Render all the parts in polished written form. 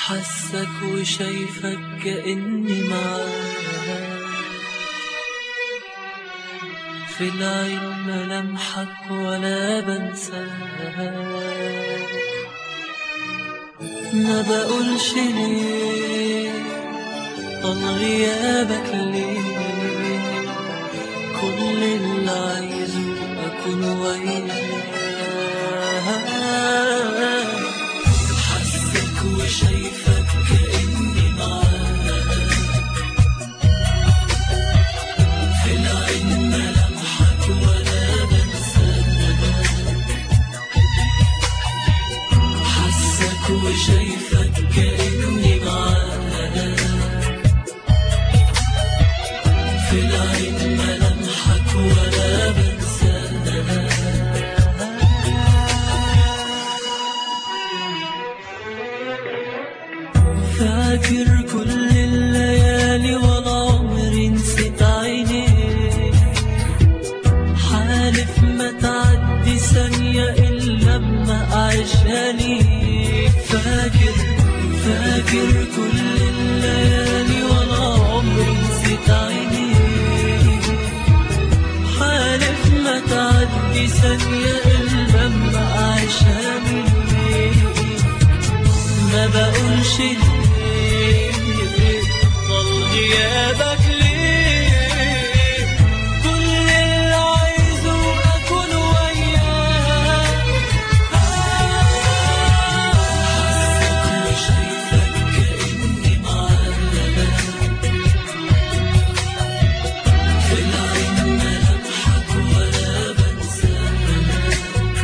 حسك وشايفك كأني معاك، في العين ملامحك ولا بنساك. ما بقولش ليه طال غيابك ليه، كل اللي عايزه أكون وياك. حسك وشايفك كأني معاك، في العين ملامحك ولا بنساك. حسك وشايفك كأني معاك، في العين ملامحك ولا بنساك. فاكر كل الليالي ولا عمري نسيت عينيك، حالف ما تعدي ثانية إلا لما أعيشها ليك. فاكر كل الليالي ولا عمري نسيت عينيك، حالف ما تعدي ثانية إلا لما أعيشها ليك. ما بقولش ليه طال غيابك ليه، كل اللي عايزه أكون وياك. حسك وشايفك كأني معاك، في العين ملامحك ولا بنساك.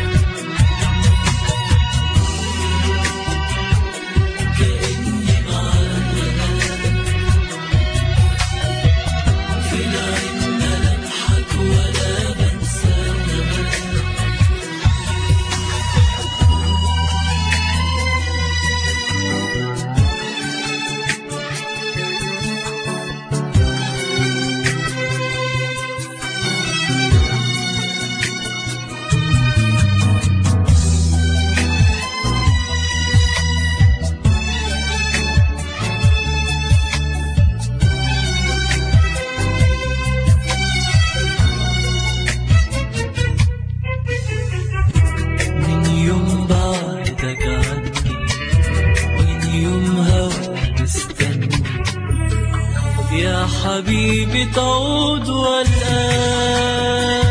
يا حبيبي تعود والآن،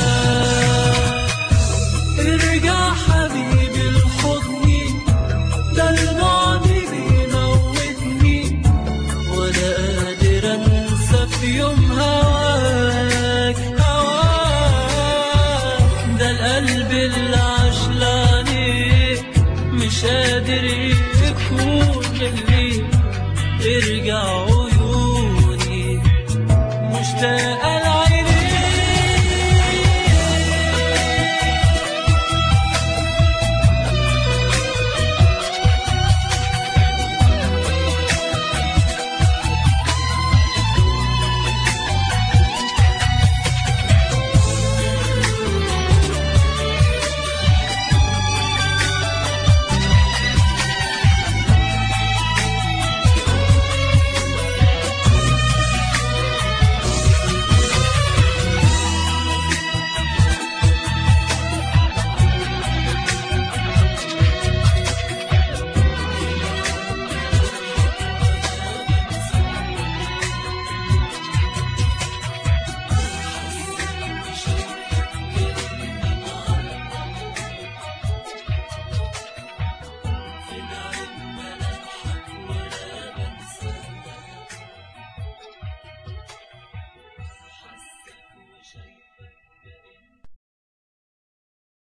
ارجع حبيبي لحضني، ده الماضي بيموتني ولا قادر انسى في يوم هواك. ده القلب اللي